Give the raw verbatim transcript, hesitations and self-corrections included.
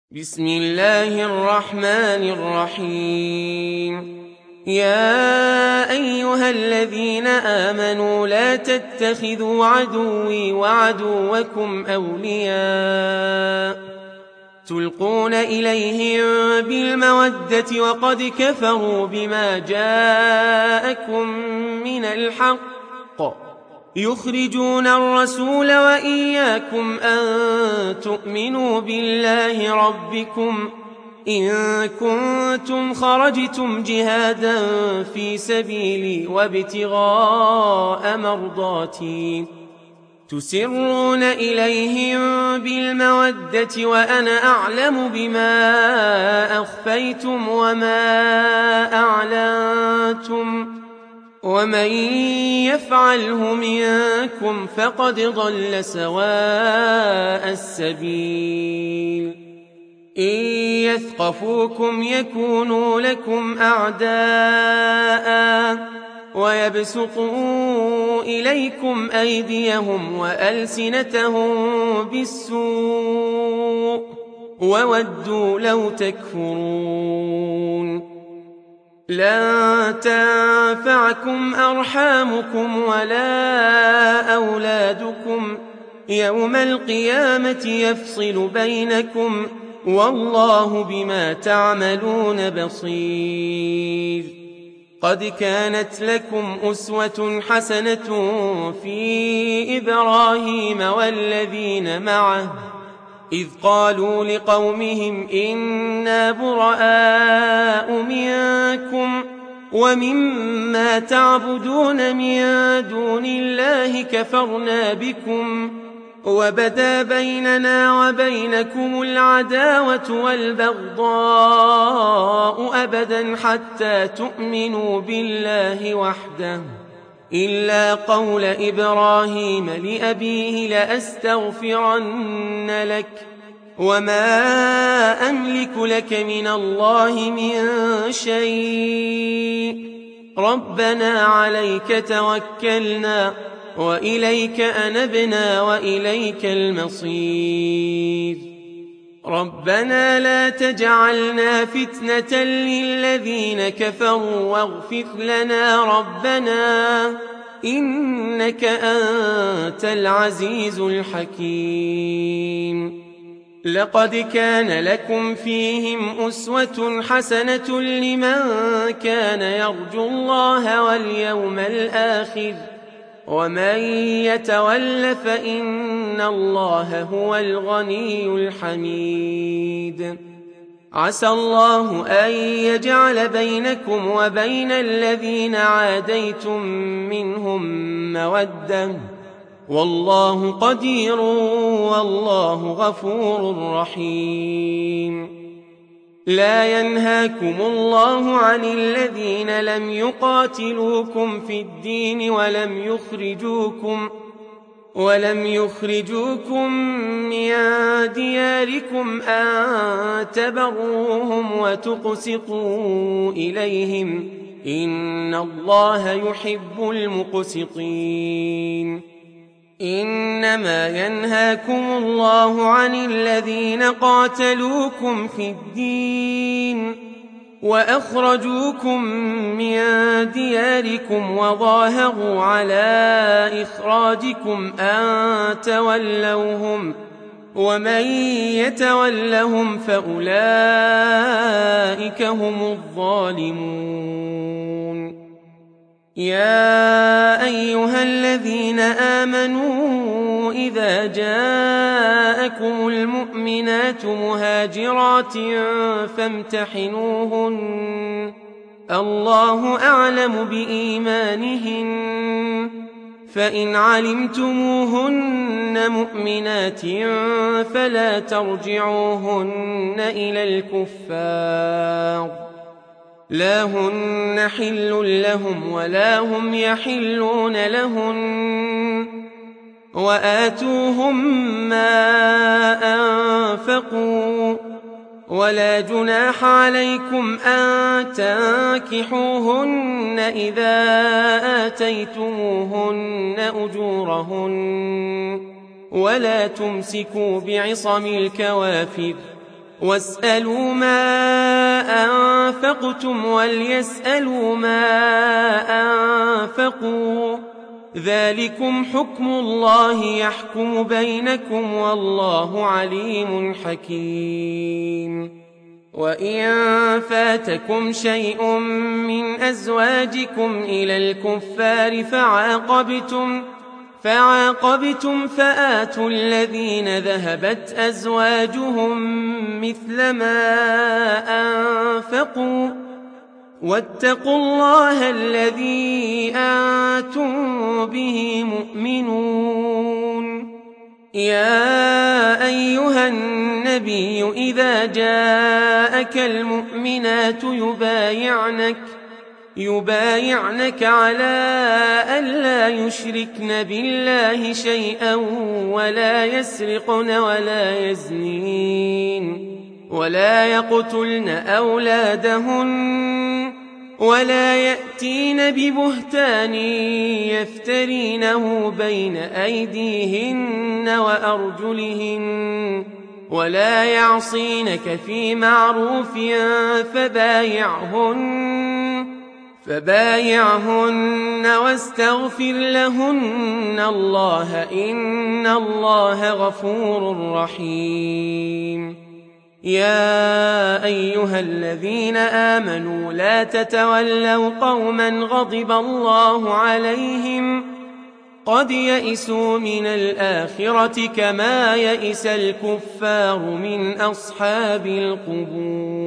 بسم الله الرحمن الرحيم. يا أيها الذين آمنوا لا تتخذوا عدوي وعدوكم أولياء تلقون إليهم بالمودة وقد كفروا بما جاءكم من الحق يخرجون الرسول وإياكم أن تؤمنوا بالله ربكم إن كنتم خرجتم جهادا في سبيلي وابتغاء مرضاتي تسرون إليهم بالمودة وأنا أعلم بما أخفيتم وما أعلنتم ومن يفعله منكم فقد ضل سواء السبيل. إن يثقفوكم يكونوا لكم أعداء ويبسطوا إليكم أيديهم وألسنتهم بالسوء وودوا لو تكفرون. لن تنفعكم أرحامكم ولا أولادكم يوم القيامة يفصل بينكم والله بما تعملون بصير. قد كانت لكم أسوة حسنة في إبراهيم والذين معه إذ قالوا لقومهم إنا براء منكم ومما تعبدون من دون الله كفرنا بكم وبدا بيننا وبينكم العداوة والبغضاء أبدا حتى تؤمنوا بالله وحده إلا قول إبراهيم لأبيه لأستغفرن لك وما أملك لك من الله من شيء ربنا عليك توكلنا وإليك أنبنا وإليك المصير. ربنا لا تجعلنا فتنة للذين كفروا واغفر لنا ربنا إنك أنت العزيز الحكيم. لقد كان لكم فيهم أسوة حسنة لمن كان يرجو الله واليوم الآخر ومن يتول فإن الله هو الغني الحميد. عسى الله أن يجعل بينكم وبين الذين عاديتم منهم مودة والله قدير والله غفور رحيم. لا ينهاكم الله عن الذين لم يقاتلوكم في الدين ولم يخرجوكم ولم يخرجوكم من دياركم أن تبروهم وتقسطوا إليهم إن الله يحب المقسطين. إنما ينهاكم الله عن الذين قاتلوكم في الدين وأخرجوكم من دياركم وظاهروا على إخراجكم أن تولوهم ومن يتولهم فأولئك هم الظالمون. يا أيها الذين آمنوا إذا جاءكم المؤمنات مهاجرات فامتحنوهن الله أعلم بإيمانهن فإن علمتموهن مؤمنات فلا ترجعوهن إلى الكفار لا هن حل لهم ولا هم يحلون لهن وآتوهم ما أنفقوا ولا جناح عليكم أن تنكحوهن إذا آتيتموهن أجورهن ولا تمسكوا بعصم الكوافر واسألوا ما أنفقتم وليسألوا ما أنفقوا ذلكم حكم الله يحكم بينكم والله عليم حكيم. وإن فاتكم شيء من أزواجكم إلى الكفار فعاقبتم فعاقبتم فآتوا الذين ذهبت أزواجهم مثل ما أنفقوا واتقوا الله الذي أنتم به مؤمنون. يا أيها النبي إذا جاءك المؤمنات يبايعنك يبايعنك على ألا يشركن بالله شيئا ولا يسرقن ولا يزنين ولا يقتلن أولادهن ولا يأتين ببهتان يفترينه بين أيديهن وأرجلهن ولا يعصينك في معروف فبايعهن فبايعهن واستغفر لهن الله إن الله غفور رحيم. يا أيها الذين آمنوا لا تتولوا قوما غضب الله عليهم قد يئسوا من الآخرة كما يئس الكفار من أصحاب القبور.